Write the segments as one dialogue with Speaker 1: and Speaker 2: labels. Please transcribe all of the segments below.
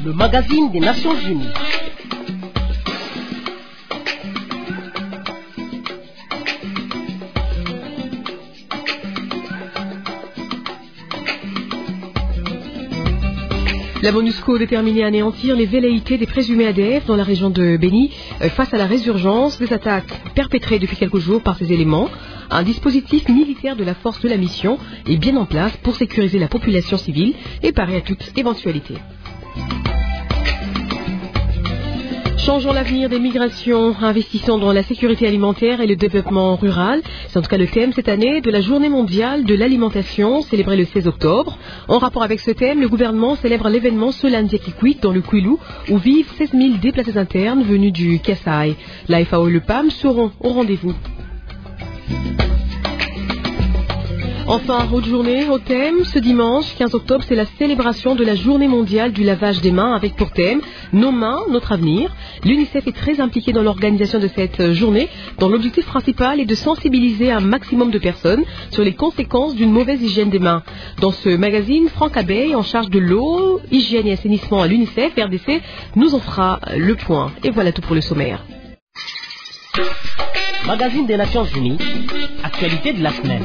Speaker 1: le magazine des Nations Unies.
Speaker 2: La MONUSCO déterminée à anéantir les velléités des présumés ADF dans la région de Béni face à la résurgence des attaques perpétrées depuis quelques jours par ces éléments. Un dispositif militaire de la force de la mission est bien en place pour sécuriser la population civile et parer à toute éventualité. Changeons l'avenir des migrations, investissons dans la sécurité alimentaire et le développement rural. C'est en tout cas le thème cette année de la Journée mondiale de l'alimentation, célébrée le 16 octobre. En rapport avec ce thème, le gouvernement célèbre l'événement ce lundi à Kikwit, dans le Kwilu, où vivent 16 000 déplacés internes venus du Kasaï. La FAO et le PAM seront au rendez-vous. Enfin, autre journée, au thème, ce dimanche 15 octobre, c'est la célébration de la journée mondiale du lavage des mains avec pour thème « Nos mains, notre avenir ». L'UNICEF est très impliqué dans l'organisation de cette journée, dont l'objectif principal est de sensibiliser un maximum de personnes sur les conséquences d'une mauvaise hygiène des mains. Dans ce magazine, Franck Abeille, en charge de l'eau, hygiène et assainissement à l'UNICEF, RDC, nous en fera le point. Et voilà tout pour le sommaire.
Speaker 1: Magazine des Nations Unies, actualité de la semaine.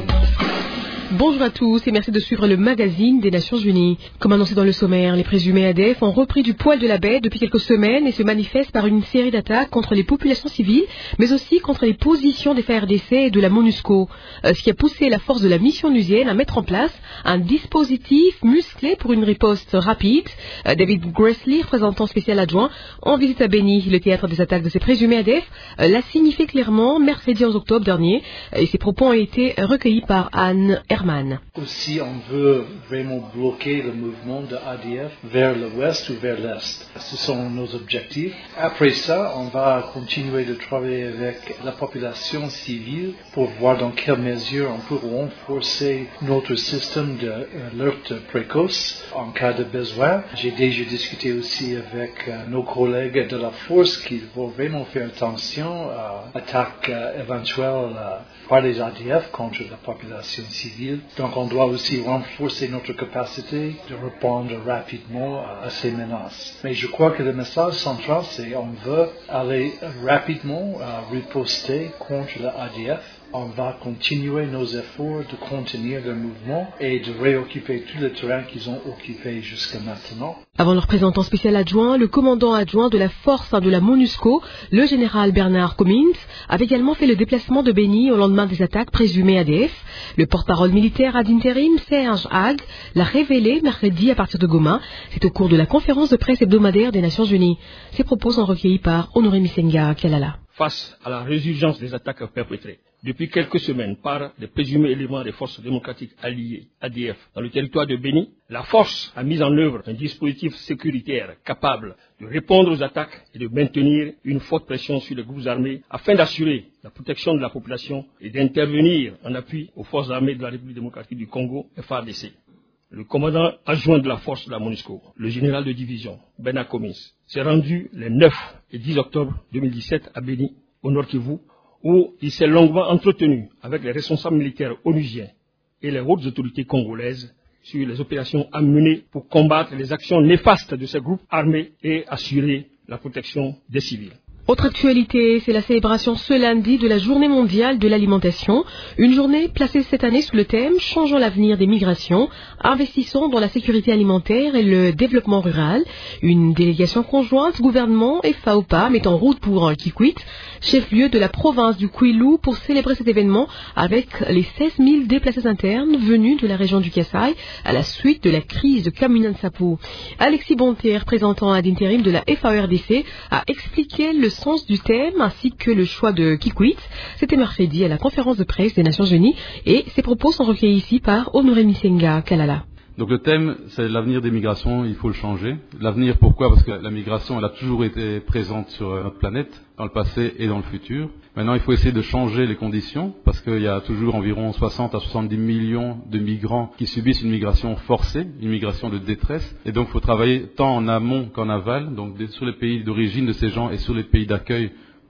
Speaker 2: Bonjour à tous et merci de suivre le magazine des Nations Unies. Comme annoncé dans le sommaire, les présumés ADF ont repris du poil de la bête depuis quelques semaines et se manifestent par une série d'attaques contre les populations civiles, mais aussi contre les positions des FARDC et de la MONUSCO, ce qui a poussé la force de la mission onusienne à mettre en place un dispositif musclé pour une riposte rapide. David Grassley, représentant spécial adjoint, en visite à Béni, le théâtre des attaques de ces présumés ADF, l'a signifié clairement mercredi 11 octobre dernier, et ses propos ont été recueillis par Anne Herman.
Speaker 3: Aussi, on veut vraiment bloquer le mouvement de ADF vers l'ouest ou vers l'est. Ce sont nos objectifs. Après ça, on va continuer de travailler avec la population civile pour voir dans quelle mesure on peut renforcer notre système d'alerte précoce en cas de besoin. J'ai déjà discuté aussi avec nos collègues de la force qu'il faut vraiment faire attention à l'attaque éventuelle par les ADF contre la population civile. Donc on doit aussi renforcer notre capacité de répondre rapidement à ces menaces. Mais je crois que le message central, c'est qu'on veut aller rapidement riposter contre l'ADF. On va continuer nos efforts de contenir le mouvement et de réoccuper tout le terrain qu'ils ont occupé jusqu'à maintenant.
Speaker 2: Avant le représentant spécial adjoint, le commandant adjoint de la force de la MONUSCO, le général Bernard Comins, avait également fait le déplacement de Béni au lendemain des attaques présumées ADF. Le porte-parole militaire ad interim, Serge Hag, l'a révélé mercredi à partir de Goma. C'est au cours de la conférence de presse hebdomadaire des Nations Unies. Ces propos sont recueillis par Honoré Misenga Kialala.
Speaker 4: Face à la résurgence des attaques perpétrées depuis quelques semaines par des présumés éléments des forces démocratiques alliées ADF dans le territoire de Béni, la force a mis en œuvre un dispositif sécuritaire capable de répondre aux attaques et de maintenir une forte pression sur les groupes armés afin d'assurer la protection de la population et d'intervenir en appui aux forces armées de la République démocratique du Congo, FARDC. Le commandant adjoint de la force de la MONUSCO, le général de division, Bernard Comins, s'est rendu les 9 et 10 octobre 2017 à Béni, au Nord Kivu, où il s'est longuement entretenu avec les responsables militaires onusiens et les hautes autorités congolaises sur les opérations à mener pour combattre les actions néfastes de ces groupes armés et assurer la protection des civils.
Speaker 2: Autre actualité, c'est la célébration ce lundi de la Journée mondiale de l'alimentation. Une journée placée cette année sous le thème « Changeons l'avenir des migrations, investissons dans la sécurité alimentaire et le développement rural ». Une délégation conjointe, gouvernement et FAO-PAM est en route pour Kikwit, chef-lieu de la province du Kwilu, pour célébrer cet événement avec les 16 000 déplacés internes venus de la région du Kasaï à la suite de la crise de Kamina-Nsapu. Alexis Bonté, représentant ad interim de la FAO-RDC, a expliqué le sens du thème ainsi que le choix de Kikwit. C'était mercredi à la conférence de presse des Nations Unies et ces propos sont recueillis ici par Honoré Misenga Kalala.
Speaker 5: Donc le thème, c'est l'avenir des migrations, il faut le changer. L'avenir, pourquoi ? Parce que la migration, elle a toujours été présente sur notre planète, dans le passé et dans le futur. Maintenant, il faut essayer de changer les conditions, parce qu'il y a toujours environ 60 à 70 millions de migrants qui subissent une migration forcée, une migration de détresse. Et donc, il faut travailler tant en amont qu'en aval, donc sur les pays d'origine de ces gens et sur les pays d'accueil,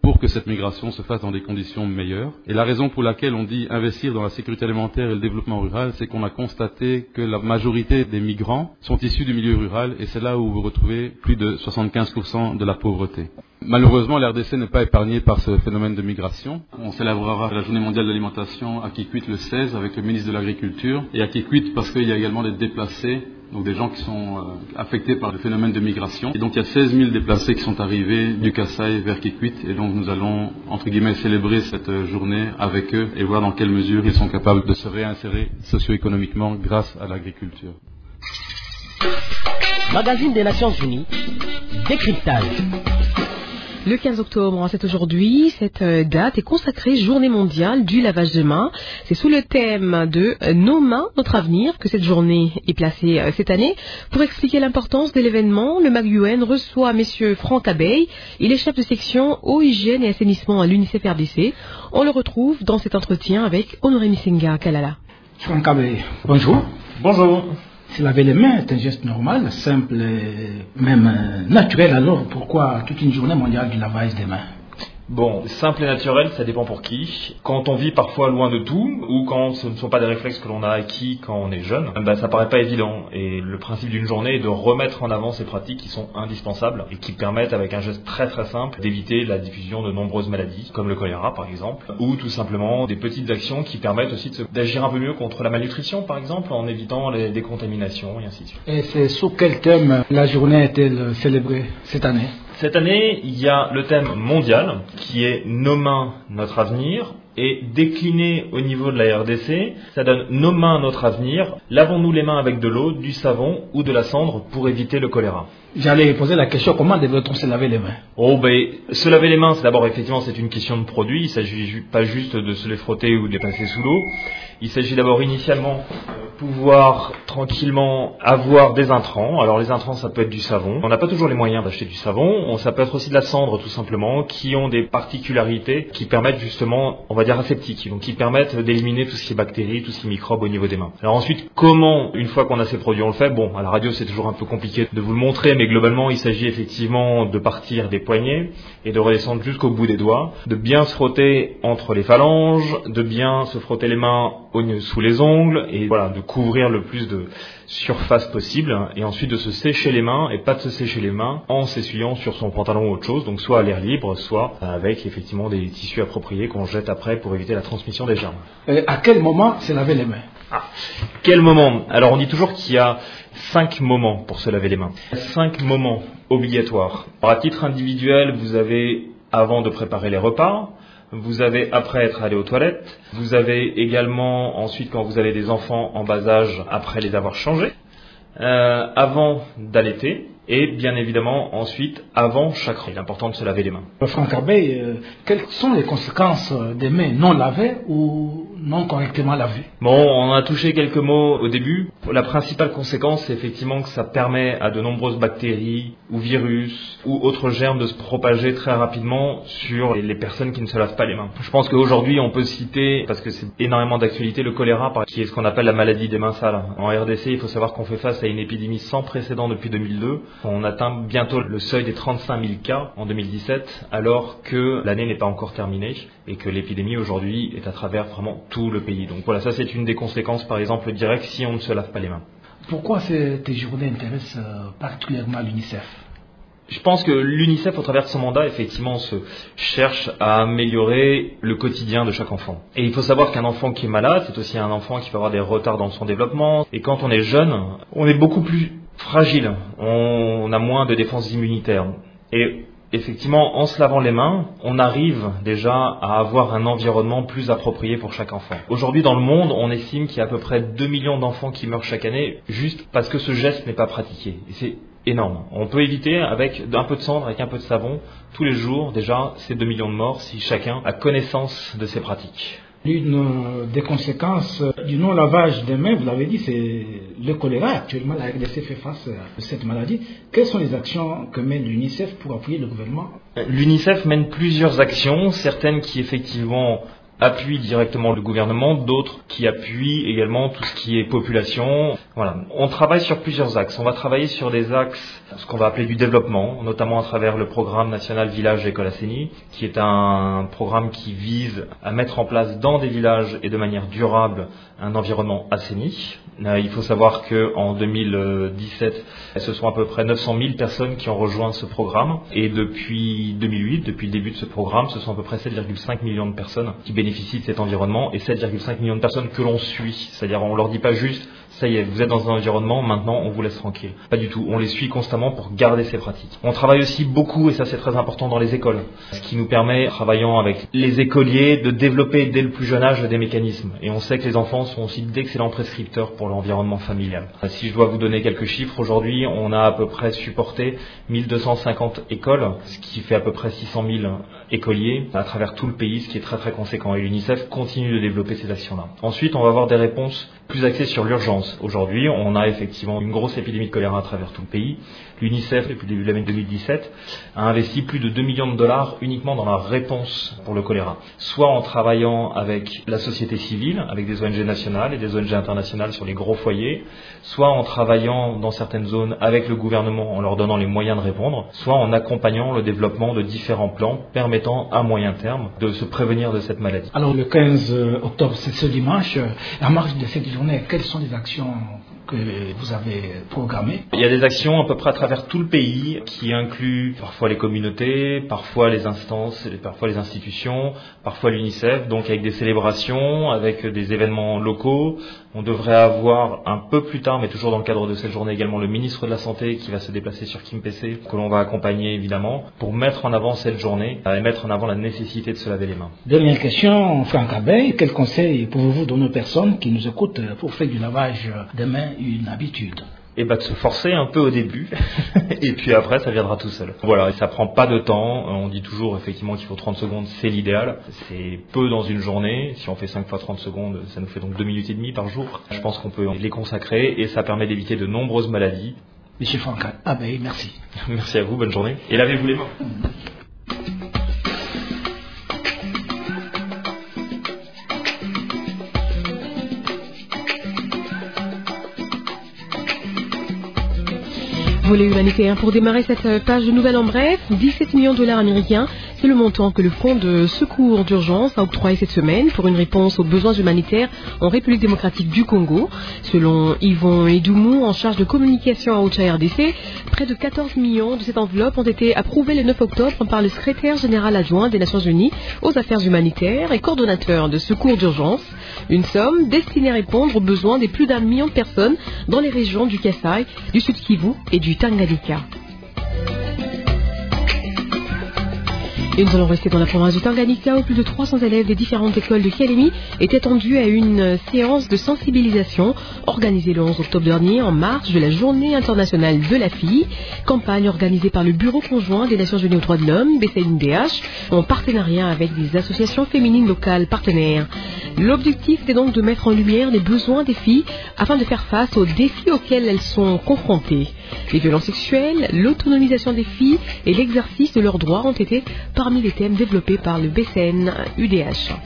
Speaker 5: pour que cette migration se fasse dans des conditions meilleures. Et la raison pour laquelle on dit investir dans la sécurité alimentaire et le développement rural, c'est qu'on a constaté que la majorité des migrants sont issus du milieu rural et c'est là où vous retrouvez plus de 75% de la pauvreté. Malheureusement, la RDC n'est pas épargnée par ce phénomène de migration. On célébrera la Journée mondiale de l'alimentation à Kikwit le 16 avec le ministre de l'Agriculture. Et à Kikwit parce qu'il y a également des déplacés, donc des gens qui sont affectés par le phénomène de migration. Et donc il y a 16 000 déplacés qui sont arrivés du Kasaï vers Kikwit. Et donc nous allons, entre guillemets, célébrer cette journée avec eux et voir dans quelle mesure ils sont capables de se réinsérer socio-économiquement grâce à l'agriculture.
Speaker 1: Magazine des Nations Unies, décryptage.
Speaker 2: Le 15 octobre, c'est aujourd'hui, cette date est consacrée Journée mondiale du lavage de mains. C'est sous le thème de Nos mains, notre avenir que cette journée est placée cette année. Pour expliquer l'importance de l'événement, le MAG-UN reçoit messieurs Franck Abeille, il est chef de section eau, hygiène et assainissement à l'UNICEF RDC. On le retrouve dans cet entretien avec Honoré Missinga Kalala.
Speaker 6: Franck Abeille, bonjour.
Speaker 7: Bonjour.
Speaker 6: Se laver les mains est un geste normal, simple et même naturel. Alors pourquoi toute une journée mondiale du lavage des mains?
Speaker 7: Bon, simple et naturel, ça dépend pour qui. Quand on vit parfois loin de tout, ou quand ce ne sont pas des réflexes que l'on a acquis quand on est jeune, ça paraît pas évident. Et le principe d'une journée est de remettre en avant ces pratiques qui sont indispensables et qui permettent, avec un geste très très simple, d'éviter la diffusion de nombreuses maladies, comme le choléra par exemple, ou tout simplement des petites actions qui permettent aussi d'agir un peu mieux contre la malnutrition par exemple, en évitant les décontaminations et ainsi de suite.
Speaker 6: Et c'est sous quel thème la journée est-elle célébrée cette année?
Speaker 7: Cette année, il y a le thème mondial qui est Nos mains, notre avenir. Et décliné au niveau de la RDC, ça donne Nos mains, notre avenir. Lavons-nous les mains avec de l'eau, du savon ou de la cendre pour éviter le choléra.
Speaker 6: J'allais poser la question, comment devrait-on se laver les mains?
Speaker 7: Se laver les mains, c'est d'abord effectivement c'est une question de produit. Il ne s'agit pas juste de se les frotter ou de les passer sous l'eau. Il s'agit d'abord initialement pouvoir tranquillement avoir des intrants. Alors les intrants, ça peut être du savon. On n'a pas toujours les moyens d'acheter du savon. Ça peut être aussi de la cendre tout simplement, qui ont des particularités qui permettent justement, on va dire aseptiques, donc qui permettent d'éliminer tout ce qui est bactéries, tout ce qui est microbes au niveau des mains. Alors ensuite, comment, une fois qu'on a ces produits, on le fait? Bon, à la radio c'est toujours un peu compliqué de vous le montrer, mais globalement il s'agit effectivement de partir des poignets et de redescendre jusqu'au bout des doigts, de bien se frotter entre les phalanges, de bien se frotter les mains sous les ongles et voilà, de couvrir le plus de surface possible et ensuite de se sécher les mains et pas de se sécher les mains en s'essuyant sur son pantalon ou autre chose, donc soit à l'air libre, soit avec effectivement des tissus appropriés qu'on jette après pour éviter la transmission des germes.
Speaker 6: À quel moment se laver les mains?
Speaker 7: Quel moment? Alors on dit toujours qu'il y a 5 moments pour se laver les mains. 5 moments obligatoires. Alors, à titre individuel, vous avez avant de préparer les repas, vous avez après être allé aux toilettes, vous avez également ensuite quand vous avez des enfants en bas âge après les avoir changés, avant d'allaiter et bien évidemment ensuite avant chaque repas. Il est important de se laver les mains.
Speaker 6: Franck Abeille, quelles sont les conséquences des mains non lavées ou non correctement lavées?
Speaker 7: Bon, on a touché quelques mots au début. La principale conséquence, c'est effectivement que ça permet à de nombreuses bactéries ou virus ou autres germes de se propager très rapidement sur les personnes qui ne se lavent pas les mains. Je pense qu'aujourd'hui, on peut citer, parce que c'est énormément d'actualité, le choléra, qui est ce qu'on appelle la maladie des mains sales. En RDC, il faut savoir qu'on fait face à une épidémie sans précédent depuis 2002. On atteint bientôt le seuil des 35 000 cas en 2017, alors que l'année n'est pas encore terminée et que l'épidémie aujourd'hui est à travers vraiment tout le pays. Donc voilà, ça c'est une des conséquences par exemple directes si on ne se lave pas les mains.
Speaker 6: Pourquoi cette journée intéresse particulièrement l'UNICEF?
Speaker 7: Je pense que l'UNICEF, au travers de son mandat, effectivement, se cherche à améliorer le quotidien de chaque enfant. Et il faut savoir qu'un enfant qui est malade, c'est aussi un enfant qui peut avoir des retards dans son développement. Et quand on est jeune, on est beaucoup plus fragile. On a moins de défense immunitaire. Et effectivement, en se lavant les mains, on arrive déjà à avoir un environnement plus approprié pour chaque enfant. Aujourd'hui, dans le monde, on estime qu'il y a à peu près 2 millions d'enfants qui meurent chaque année juste parce que ce geste n'est pas pratiqué. Et c'est énorme. On peut éviter avec un peu de cendre, avec un peu de savon, tous les jours, déjà, ces 2 millions de morts si chacun a connaissance de ces pratiques.
Speaker 6: L'une des conséquences du non-lavage des mains, vous l'avez dit, c'est le choléra. Actuellement, la RDC fait face à cette maladie. Quelles sont les actions que mène l'UNICEF pour appuyer le gouvernement?
Speaker 7: L'UNICEF mène plusieurs actions, certaines qui effectivement appuient directement le gouvernement, d'autres qui appuient également tout ce qui est population. Voilà. On travaille sur plusieurs axes. On va travailler sur des axes, ce qu'on va appeler du développement, notamment à travers le programme national Village École Assaini, qui est un programme qui vise à mettre en place dans des villages et de manière durable un environnement assaini. Il faut savoir qu'en 2017, ce sont à peu près 900 000 personnes qui ont rejoint ce programme. Et depuis 2008, depuis le début de ce programme, ce sont à peu près 7,5 millions de personnes qui bénéficient de cet environnement et 7,5 millions de personnes que l'on suit. C'est-à-dire on ne leur dit pas juste « ça y est, vous êtes dans un environnement, maintenant on vous laisse tranquille ». Pas du tout, on les suit constamment pour garder ces pratiques. On travaille aussi beaucoup, et ça c'est très important, dans les écoles. Ce qui nous permet, travaillant avec les écoliers, de développer dès le plus jeune âge des mécanismes. Et on sait que les enfants sont aussi d'excellents prescripteurs pour l'environnement familial. Si je dois vous donner quelques chiffres, aujourd'hui on a à peu près supporté 1250 écoles, ce qui fait à peu près 600 000 écoliers à travers tout le pays, ce qui est très très conséquent. Et l'UNICEF continue de développer ces actions-là. Ensuite, on va avoir des réponses plus axées sur l'urgence. Aujourd'hui, on a effectivement une grosse épidémie de choléra à travers tout le pays. L'UNICEF, depuis le début de l'année 2017, a investi plus de 2 millions de dollars uniquement dans la réponse pour le choléra. Soit en travaillant avec la société civile, avec des ONG nationales et des ONG internationales sur les gros foyers, soit en travaillant dans certaines zones avec le gouvernement en leur donnant les moyens de répondre, soit en accompagnant le développement de différents plans permettant à moyen terme de se prévenir de cette maladie.
Speaker 6: Alors le 15 octobre, c'est ce dimanche, en marge de cette journée, quelles sont les actions que vous avez programmées?
Speaker 7: Il y a des actions à peu près à travers tout le pays qui incluent parfois les communautés, parfois les instances, parfois les institutions, parfois l'UNICEF, donc avec des célébrations, avec des événements locaux. On devrait avoir un peu plus tard, mais toujours dans le cadre de cette journée également, le ministre de la Santé qui va se déplacer sur Kimpese, que l'on va accompagner évidemment, pour mettre en avant cette journée et mettre en avant la nécessité de se laver les mains.
Speaker 6: Dernière question, Franck Abeille, quel conseil pouvez-vous donner aux personnes qui nous écoutent pour faire du lavage des mains une habitude?
Speaker 7: Et de se forcer un peu au début, et puis après ça viendra tout seul. Voilà, ça prend pas de temps, on dit toujours effectivement qu'il faut 30 secondes, c'est l'idéal, c'est peu dans une journée, si on fait 5 fois 30 secondes, ça nous fait donc 2 minutes et demie par jour. Je pense qu'on peut les consacrer, et ça permet d'éviter de nombreuses maladies.
Speaker 6: Monsieur Franck Abeille, merci.
Speaker 7: Merci à vous, bonne journée, et lavez-vous les mains.
Speaker 2: Volet humanitaire pour démarrer cette page de nouvelles en bref, 17 millions de dollars américains, c'est le montant que le Fonds de secours d'urgence a octroyé cette semaine pour une réponse aux besoins humanitaires en République démocratique du Congo. Selon Yvon Edoumou, en charge de communication à Ocha RDC, près de 14 millions de cette enveloppe ont été approuvés le 9 octobre par le secrétaire général adjoint des Nations Unies aux affaires humanitaires et coordonnateur de secours d'urgence. Une somme destinée à répondre aux besoins des plus d'1 million de personnes dans les régions du Kasaï, du Sud Kivu et du Tanganyika. Et nous allons rester dans la province du Tanganyika où plus de 300 élèves des différentes écoles de Kalemi étaient attendus à une séance de sensibilisation organisée le 11 octobre dernier en marge de la Journée internationale de la fille, campagne organisée par le Bureau conjoint des Nations Unies aux droits de l'homme, BCNDH, en partenariat avec des associations féminines locales partenaires. L'objectif était donc de mettre en lumière les besoins des filles afin de faire face aux défis auxquels elles sont confrontées. Les violences sexuelles, l'autonomisation des filles et l'exercice de leurs droits ont été parmi les thèmes développés par le BCN-UDH.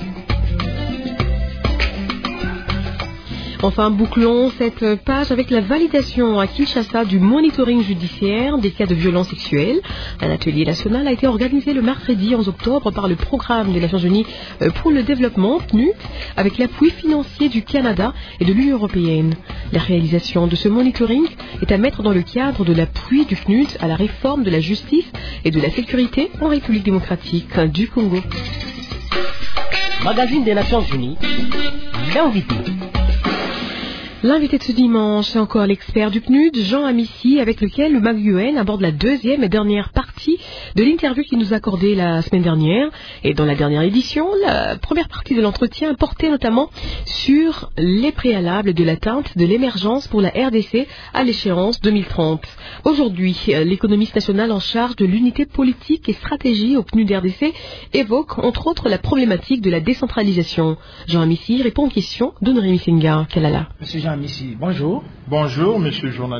Speaker 2: Enfin, bouclons cette page avec la validation à Kinshasa du monitoring judiciaire des cas de violences sexuelles. Un atelier national a été organisé le mercredi 11 octobre par le Programme des Nations Unies pour le développement, PNUD, avec l'appui financier du Canada et de l'Union européenne. La réalisation de ce monitoring est à mettre dans le cadre de l'appui du PNUD à la réforme de la justice et de la sécurité en République démocratique du Congo.
Speaker 1: Magazine des Nations Unies, l'invité.
Speaker 2: L'invité de ce dimanche, c'est encore l'expert du PNUD, Jean Amici, avec lequel le MAG-UN aborde la deuxième et dernière partie de l'interview qu'il nous a accordée la semaine dernière. Et dans la dernière édition, la première partie de l'entretien portait notamment sur les préalables de l'atteinte de l'émergence pour la RDC à l'échéance 2030. Aujourd'hui, l'économiste national en charge de l'unité politique et stratégie au PNUD RDC évoque entre autres la problématique de la décentralisation. Jean Amici répond aux questions de Norémi Senga. Kalala.
Speaker 6: Monsieur Jean Amici, bonjour.
Speaker 8: Bonjour, monsieur le journaliste.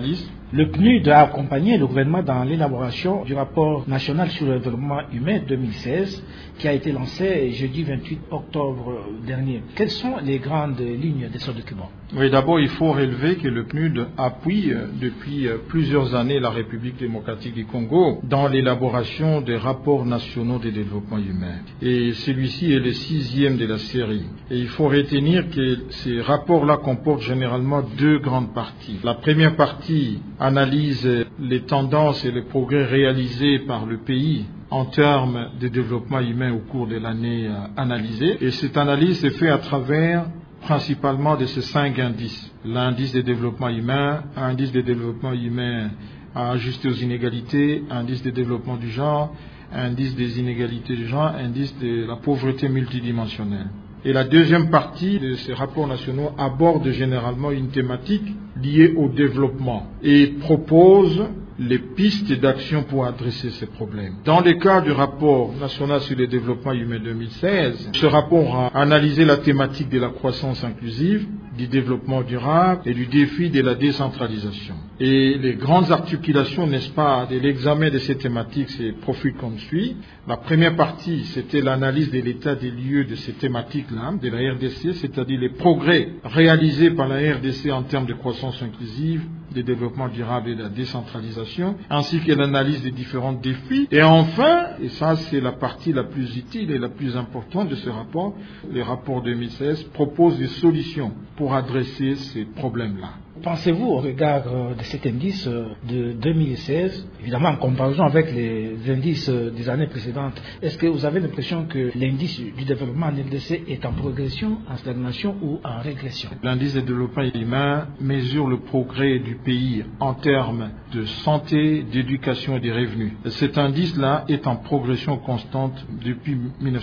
Speaker 6: Le PNUD a accompagné le gouvernement dans l'élaboration du rapport national sur le développement humain 2016 qui a été lancé jeudi 28 octobre dernier. Quelles sont les grandes lignes de ce document?
Speaker 8: Oui, d'abord, il faut relever que le PNUD appuie depuis plusieurs années la République démocratique du Congo dans l'élaboration des rapports nationaux de développement humain. Et celui-ci est le 6e de la série. Et il faut retenir que ces rapports-là comportent généralement 2 grandes parties. La première partie analyse les tendances et les progrès réalisés par le pays en termes de développement humain au cours de l'année analysée. Et cette analyse est faite à travers principalement de ces 5 indices. L'indice de développement humain, indice de développement humain à ajuster aux inégalités, indice de développement du genre, indice des inégalités du genre, indice de la pauvreté multidimensionnelle. Et la deuxième partie de ces rapports nationaux aborde généralement une thématique liée au développement et propose les pistes d'action pour adresser ces problèmes. Dans le cas du rapport national sur le développement humain 2016, ce rapport a analysé la thématique de la croissance inclusive, du développement durable et du défi de la décentralisation. Et les grandes articulations, n'est-ce pas, de l'examen de ces thématiques se profilent comme suit. La première partie, c'était l'analyse de l'état des lieux de ces thématiques-là, de la RDC, c'est-à-dire les progrès réalisés par la RDC en termes de croissance inclusive, de développement durable et de la décentralisation, ainsi que l'analyse des différents défis. Et enfin, et ça c'est la partie la plus utile et la plus importante de ce rapport, le rapport 2016 propose des solutions pour adresser ces problèmes-là.
Speaker 6: Pensez-vous au regard de cet indice de 2016, évidemment en comparaison avec les indices des années précédentes, est-ce que vous avez l'impression que l'indice du développement en RDC est en progression, en stagnation ou en régression?
Speaker 8: L'indice de développement humain mesure le progrès du pays en termes de santé, d'éducation et de revenus. Cet indice-là est en progression constante depuis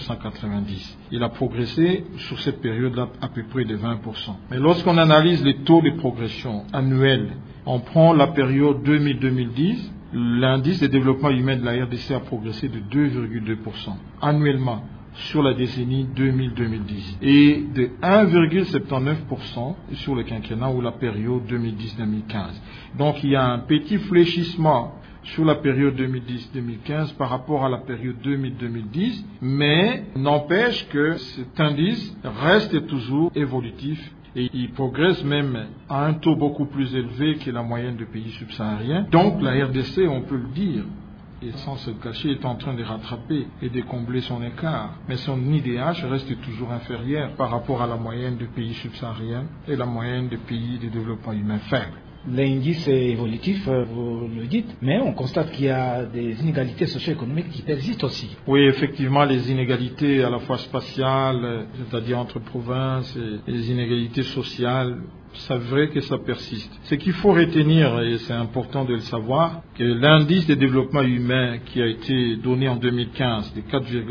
Speaker 8: 1990. Il a progressé sur cette période-là à peu près de 20%. Mais lorsqu'on analyse les taux de progression annuels, on prend la période 2000-2010, l'indice de développement humain de la RDC a progressé de 2,2% annuellement sur la décennie 2000-2010 et de 1,79% sur le quinquennat ou la période 2010-2015. Donc il y a un petit fléchissement sur la période 2010-2015 par rapport à la période 2000-2010, mais n'empêche que cet indice reste toujours évolutif et il progresse même à un taux beaucoup plus élevé que la moyenne des pays subsahariens. Donc la RDC, on peut le dire, et sans se cacher, est en train de rattraper et de combler son écart. Mais son IDH reste toujours inférieur par rapport à la moyenne des pays subsahariens et la moyenne des pays de développement humain faible.
Speaker 6: L'indice est évolutif, vous le dites, mais on constate qu'il y a des inégalités socio-économiques qui persistent aussi.
Speaker 8: Oui, effectivement, les inégalités à la fois spatiales, c'est-à-dire entre provinces, et les inégalités sociales, c'est vrai que ça persiste. Ce qu'il faut retenir, et c'est important de le savoir, que l'indice de développement humain qui a été donné en 2015 de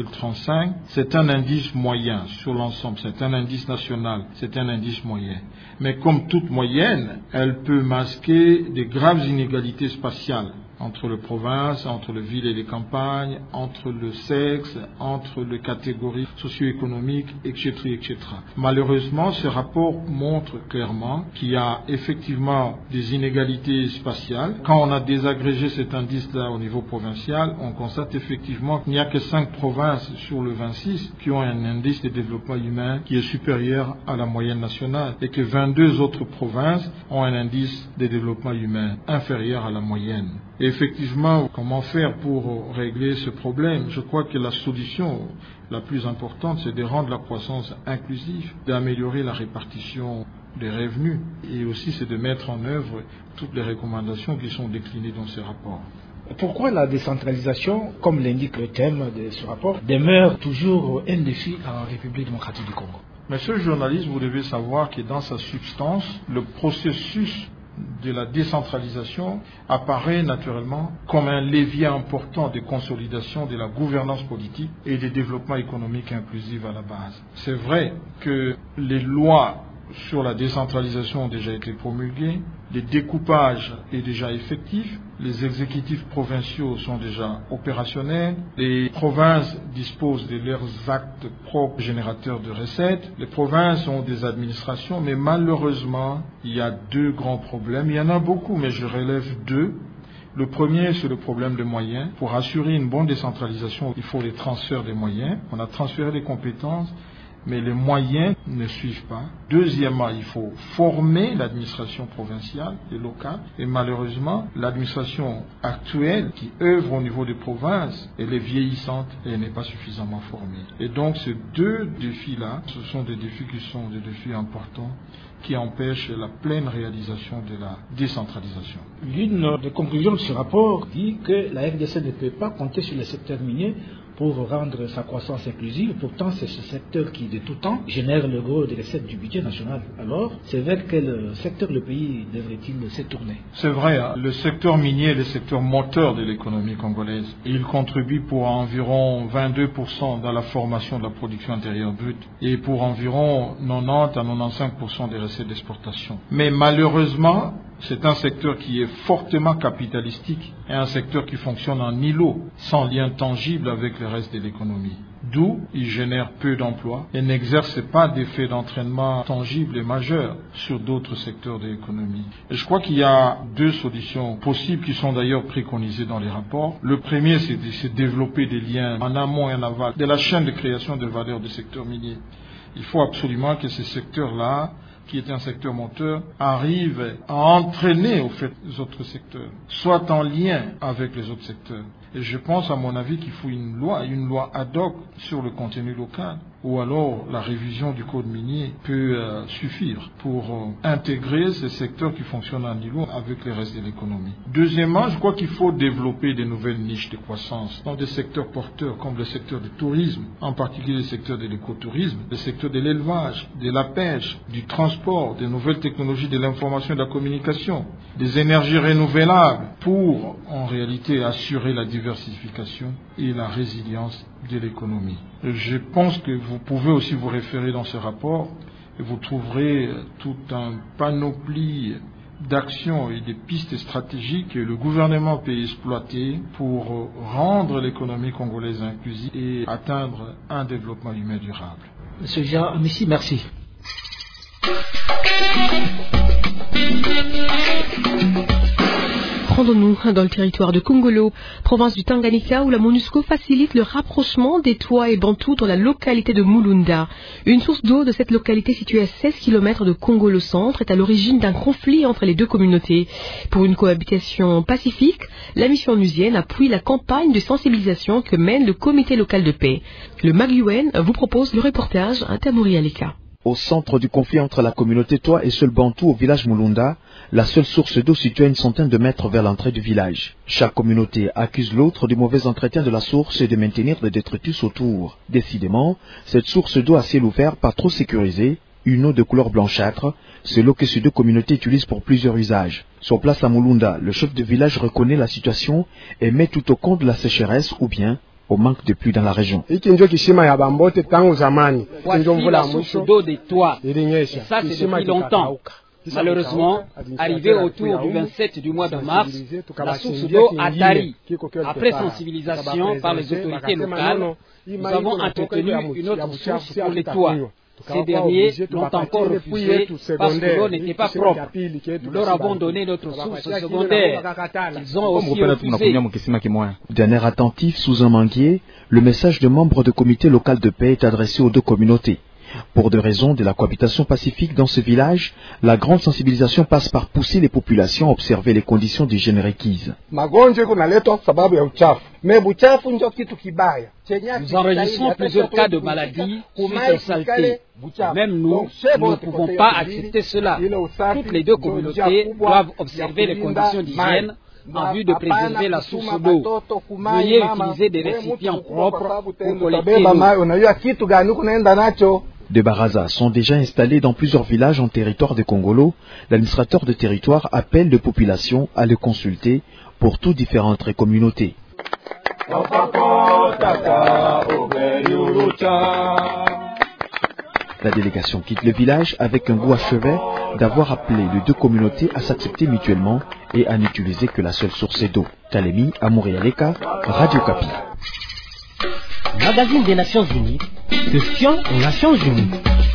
Speaker 8: 4,35, c'est un indice moyen sur l'ensemble, c'est un indice national, c'est un indice moyen. Mais comme toute moyenne, elle peut masquer de graves inégalités spatiales entre les provinces, entre les villes et les campagnes, entre le sexe, entre les catégories socio-économiques, etc., etc. Malheureusement, ce rapport montre clairement qu'il y a effectivement des inégalités spatiales. Quand on a désagrégé cet indice-là au niveau provincial, on constate effectivement qu'il n'y a que 5 provinces sur le 26 qui ont un indice de développement humain qui est supérieur à la moyenne nationale et que 22 autres provinces ont un indice de développement humain inférieur à la moyenne. Et effectivement, comment faire pour régler ce problème? Je crois que la solution la plus importante, c'est de rendre la croissance inclusive, d'améliorer la répartition des revenus et aussi c'est de mettre en œuvre toutes les recommandations qui sont déclinées dans ces rapports.
Speaker 6: Pourquoi la décentralisation, comme l'indique le thème de ce rapport, demeure toujours un défi en République démocratique du Congo?
Speaker 8: Monsieur le journaliste, vous devez savoir que dans sa substance, le processus de la décentralisation apparaît naturellement comme un levier important de consolidation de la gouvernance politique et de développement économique inclusif à la base. C'est vrai que les lois sur la décentralisation ont déjà été promulguées, Le découpage est déjà effectif. Les exécutifs provinciaux sont déjà opérationnels. Les provinces disposent de leurs actes propres générateurs de recettes. Les provinces ont des administrations, mais malheureusement, il y a deux grands problèmes. Il y en a beaucoup, mais je relève deux. Le premier, c'est le problème des moyens. Pour assurer une bonne décentralisation, il faut les transferts des moyens. On a transféré les compétences, mais les moyens ne suivent pas. Deuxièmement, il faut former l'administration provinciale et locale. Et malheureusement, l'administration actuelle qui œuvre au niveau des provinces, elle est vieillissante et elle n'est pas suffisamment formée. Et donc, ces deux défis-là, ce sont des défis qui sont des défis importants qui empêchent la pleine réalisation de la décentralisation.
Speaker 6: L'une des conclusions de ce rapport dit que la RDC ne peut pas compter sur le secteur minier pour rendre sa croissance inclusive. Pourtant, c'est ce secteur qui, de tout temps, génère le gros des recettes du budget national. Alors, c'est vers quel secteur le pays devrait-il se tourner?
Speaker 8: C'est vrai, le secteur minier est le secteur moteur de l'économie congolaise. Il contribue pour environ 22% dans la formation de la production intérieure brute et pour environ 90 à 95% des recettes d'exportation. Mais malheureusement, c'est un secteur qui est fortement capitalistique et un secteur qui fonctionne en îlot, sans lien tangible avec le reste de l'économie. D'où il génère peu d'emplois et n'exerce pas d'effet d'entraînement tangible et majeur sur d'autres secteurs de l'économie. Et je crois qu'il y a deux solutions possibles qui sont d'ailleurs préconisées dans les rapports. Le premier, c'est de développer des liens en amont et en aval de la chaîne de création de valeur du secteur minier. Il faut absolument que ce secteur-là, qui est un secteur moteur, arrive à entraîner au fait les autres secteurs, soit en lien avec les autres secteurs. Et je pense, à mon avis, qu'il faut une loi ad hoc sur le contenu local, ou alors la révision du code minier peut suffire pour intégrer ces secteurs qui fonctionnent en îlot avec le reste de l'économie. Deuxièmement, je crois qu'il faut développer des nouvelles niches de croissance dans des secteurs porteurs comme le secteur du tourisme, en particulier le secteur de l'écotourisme, le secteur de l'élevage, de la pêche, du transport, des nouvelles technologies de l'information et de la communication, des énergies renouvelables pour, en réalité, assurer la diversification et la résilience de l'économie. Je pense que vous pouvez aussi vous référer dans ce rapport et vous trouverez tout un panoplie d'actions et des pistes stratégiques que le gouvernement peut exploiter pour rendre l'économie congolaise inclusive et atteindre un développement humain durable.
Speaker 6: Monsieur Jean Amissi, merci.
Speaker 2: Rendons-nous dans le territoire de Kongolo, province du Tanganyika, où la MONUSCO facilite le rapprochement des Tois et Bantous dans la localité de Mulunda. Une source d'eau de cette localité située à 16 km de Kongolo Centre est à l'origine d'un conflit entre les deux communautés. Pour une cohabitation pacifique, la mission onusienne appuie la campagne de sensibilisation que mène le comité local de paix. Le Maguen vous propose le reportage à Tamouri Aleka.
Speaker 9: Au centre du conflit entre la communauté Toa et seul Bantou au village Mulunda, la seule source d'eau située à une centaine de mètres vers l'entrée du village. Chaque communauté accuse l'autre du mauvais entretien de la source et de maintenir des détritus autour. Décidément, cette source d'eau à ciel ouvert pas trop sécurisée, une eau de couleur blanchâtre, c'est l'eau que ces deux communautés utilisent pour plusieurs usages. Sur place à Mulunda, le chef de village reconnaît la situation et met tout au compte de la sécheresse ou bien au manque de pluie dans la région.
Speaker 10: La source d'eau des Tois, et ça c'est depuis longtemps. Malheureusement, arrivé autour du 27 du mois de mars, la source d'eau a tari. Après sensibilisation par les autorités locales, nous avons entretenu une autre source pour les Tois. Ces derniers l'ont encore refusé parce que l'eau n'était pas propre. Nous leur avons donné notre source secondaire. Ils ont aussi refusé.
Speaker 9: D'un air attentif sous un manguier, le message de membres de comité local de paix est adressé aux deux communautés. Pour des raisons de la cohabitation pacifique dans ce village, la grande sensibilisation passe par pousser les populations à observer les conditions d'hygiène requises.
Speaker 10: Nous enregistrons plusieurs cas de maladies suite aux saletés. Même nous ne pouvons pas accepter cela. Toutes les deux communautés doivent observer les conditions d'hygiène en vue de préserver la source d'eau. Veuillez utiliser des récipients propres pour collecter l'eau.
Speaker 9: Des barazas sont déjà installés dans plusieurs villages en territoire de Kongolo. L'administrateur de territoire appelle les populations à les consulter pour toutes différentes communautés. La délégation quitte le village avec un goût achevé d'avoir appelé les deux communautés à s'accepter mutuellement et à n'utiliser que la seule source d'eau. Kalemi, Amourialeka, Radio Kapi.
Speaker 1: Magazine des Nations Unies, question aux Nations Unies.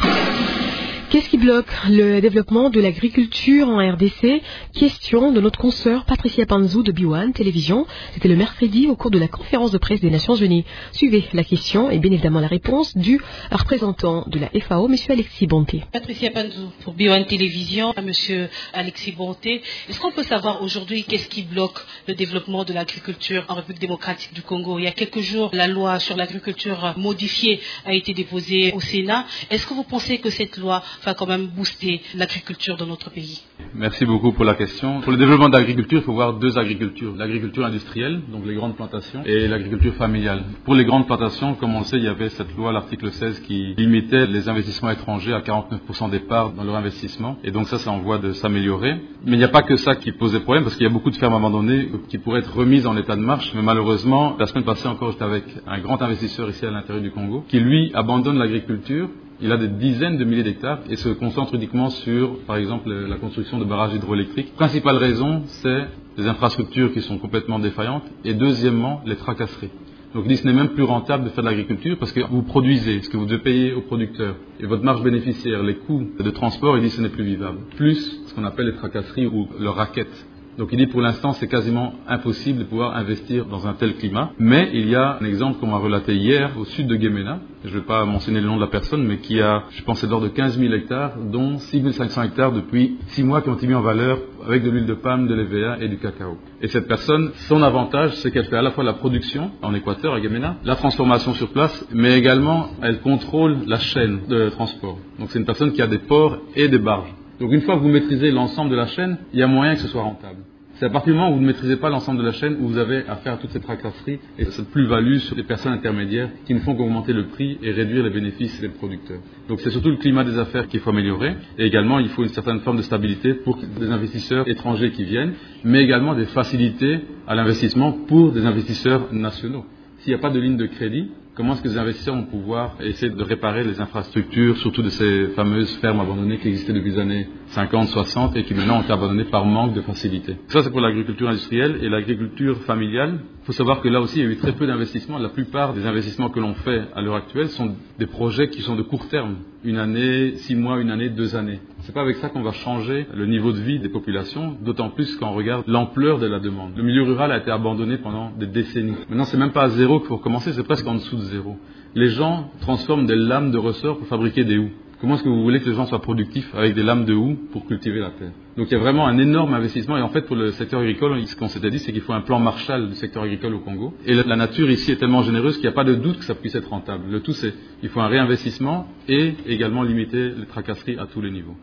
Speaker 2: Qu'est-ce qui bloque le développement de l'agriculture en RDC? Question de notre consoeur Patricia Panzou de B1 Télévision. C'était le mercredi au cours de la conférence de presse des Nations Unies. Suivez la question et bien évidemment la réponse du représentant de la FAO, M. Alexis Bonté.
Speaker 11: Patricia Panzou pour B1 Télévision, M. Alexis Bonté. Est-ce qu'on peut savoir aujourd'hui qu'est-ce qui bloque le développement de l'agriculture en République démocratique du Congo? Il y a quelques jours, la loi sur l'agriculture modifiée a été déposée au Sénat. Est-ce que vous pensez que cette loi va quand même booster l'agriculture dans notre pays?
Speaker 5: Merci beaucoup pour la question. Pour le développement de l'agriculture, il faut voir deux agricultures. L'agriculture industrielle, donc les grandes plantations, et l'agriculture familiale. Pour les grandes plantations, comme on le sait, il y avait cette loi, l'article 16, qui limitait les investissements étrangers à 49% des parts dans leur investissement. Et donc ça, c'est en voie de s'améliorer. Mais il n'y a pas que ça qui pose des problèmes, parce qu'il y a beaucoup de fermes abandonnées qui pourraient être remises en état de marche. Mais malheureusement, la semaine passée encore, j'étais avec un grand investisseur ici à l'intérieur du Congo, qui lui abandonne l'agriculture. Il a des dizaines de milliers d'hectares et se concentre uniquement sur, par exemple, la construction de barrages hydroélectriques. Principale raison, c'est les infrastructures qui sont complètement défaillantes et deuxièmement, les tracasseries. Donc il dit que ce n'est même plus rentable de faire de l'agriculture parce que vous produisez ce que vous devez payer aux producteurs et votre marge bénéficiaire, les coûts de transport, il dit que ce n'est plus vivable. Plus ce qu'on appelle les tracasseries ou le racket. Donc il dit pour l'instant c'est quasiment impossible de pouvoir investir dans un tel climat. Mais il y a un exemple qu'on m'a relaté hier au sud de Guémena, je ne vais pas mentionner le nom de la personne, mais qui a, je pense, c'est de l'ordre de 15 000 hectares, dont 6 500 hectares depuis 6 mois qui ont été mis en valeur avec de l'huile de palme, de l'EVA et du cacao. Et cette personne, son avantage, c'est qu'elle fait à la fois la production en Équateur, à Guémena, la transformation sur place, mais également elle contrôle la chaîne de transport. Donc c'est une personne qui a des ports et des barges. Donc une fois que vous maîtrisez l'ensemble de la chaîne, il y a moyen que ce soit rentable. C'est à partir du moment où vous ne maîtrisez pas l'ensemble de la chaîne où vous avez affaire à toutes ces tracasseries et cette plus-value sur les personnes intermédiaires qui ne font qu'augmenter le prix et réduire les bénéfices des producteurs. Donc c'est surtout le climat des affaires qu'il faut améliorer et également il faut une certaine forme de stabilité pour des investisseurs étrangers qui viennent, mais également des facilités à l'investissement pour des investisseurs nationaux. S'il n'y a pas de ligne de crédit, comment est-ce que les investisseurs vont pouvoir essayer de réparer les infrastructures, surtout de ces fameuses fermes abandonnées qui existaient depuis les années 50, 60 et qui maintenant ont été abandonnées par manque de facilité. Ça, c'est pour l'agriculture industrielle et l'agriculture familiale. Il faut savoir que là aussi, il y a eu très peu d'investissements. La plupart des investissements que l'on fait à l'heure actuelle sont des projets qui sont de court terme. 1 année, 6 mois, 1 année, 2 années. C'est pas avec ça qu'on va changer le niveau de vie des populations, d'autant plus quand on regarde l'ampleur de la demande. Le milieu rural a été abandonné pendant des décennies. Maintenant, c'est même pas à zéro qu'il faut recommencer, c'est presque en dessous de zéro. Les gens transforment des lames de ressort pour fabriquer des houes. Comment est-ce que vous voulez que les gens soient productifs avec des lames de houe pour cultiver la terre? Donc il y a vraiment un énorme investissement et en fait pour le secteur agricole, ce qu'on s'était dit c'est qu'il faut un plan Marshall du secteur agricole au Congo. Et la nature ici est tellement généreuse qu'il n'y a pas de doute que ça puisse être rentable. Le tout c'est qu'il faut un réinvestissement et également limiter les tracasseries à tous les niveaux.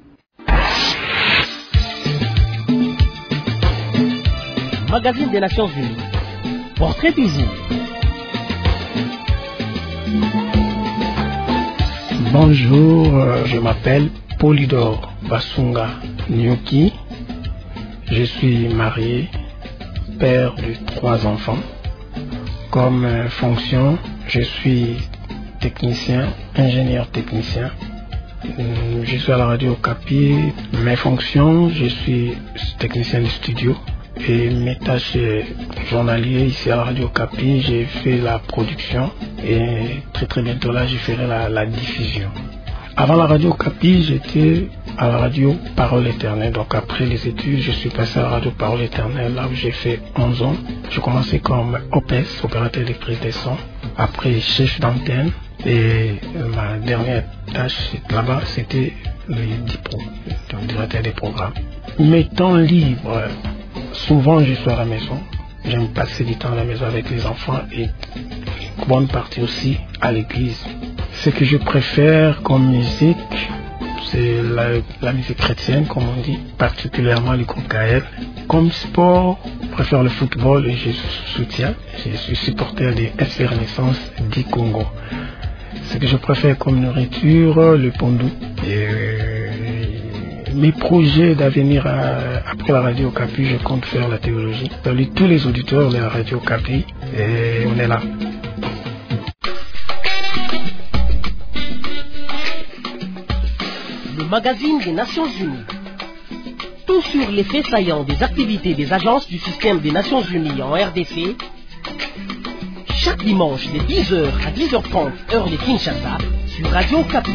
Speaker 1: Magazine des Nations Unies. Portrait du jour.
Speaker 12: Bonjour, je m'appelle Polydor Basunga Nyoki. Je suis marié, père de 3 enfants. Comme fonction, je suis technicien, ingénieur technicien. Je suis à la radio Okapi. Mes fonctions, je suis technicien de studio. Et mes tâches journalières ici à la radio Okapi, j'ai fait la production et très bientôt là, je ferai la diffusion. Avant la radio Okapi, j'étais à la radio Parole Éternelle. Donc après les études, je suis passé à la radio Parole Éternelle, là où j'ai fait 11 ans. J'ai commencé comme OPS, opérateur électrique des sons. Après chef d'antenne. Et ma dernière tâche là-bas, c'était le DIPRO, donc directeur des programmes. Mes temps libres, souvent je suis à la maison. J'aime passer du temps à la maison avec les enfants et une bonne partie aussi à l'église. Ce que je préfère comme musique, c'est la musique chrétienne, comme on dit, particulièrement le groupe Gaël. Comme sport, je préfère le football et je soutiens. Je suis supporter des FC Renaissance du Congo. Ce que je préfère comme nourriture, le pondou. Mes projets d'avenir après la radio Okapi, je compte faire la théologie. Salut tous les auditeurs de la radio Okapi et on est là.
Speaker 1: le magazine des Nations Unies. Tout sur les faits saillants des activités des agences du système des Nations Unies en RDC. Chaque dimanche de 10h à 10h30, heure de Kinshasa, sur Radio Okapi.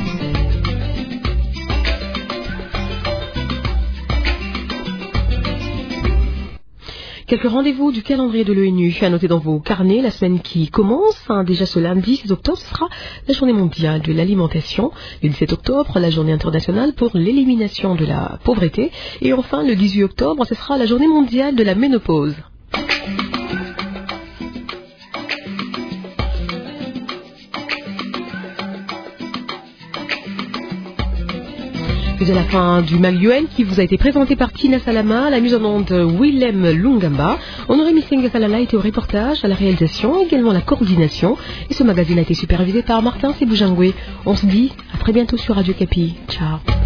Speaker 2: Quelques rendez-vous du calendrier de l'ONU à noter dans vos carnets. La semaine qui commence, déjà ce lundi 6 octobre, ce sera la journée mondiale de l'alimentation. Le 17 octobre, la journée internationale pour l'élimination de la pauvreté. Et enfin, le 18 octobre, ce sera la journée mondiale de la ménopause. C'est la fin du Maluel qui vous a été présenté par Tina Salama, la mise en onde Willem Lungamba. Honoré Missenga Salala était au reportage, à la réalisation, également la coordination. Et ce magazine a été supervisé par Martin Seboujangwe. On se dit à très bientôt sur Radio Okapi. Ciao.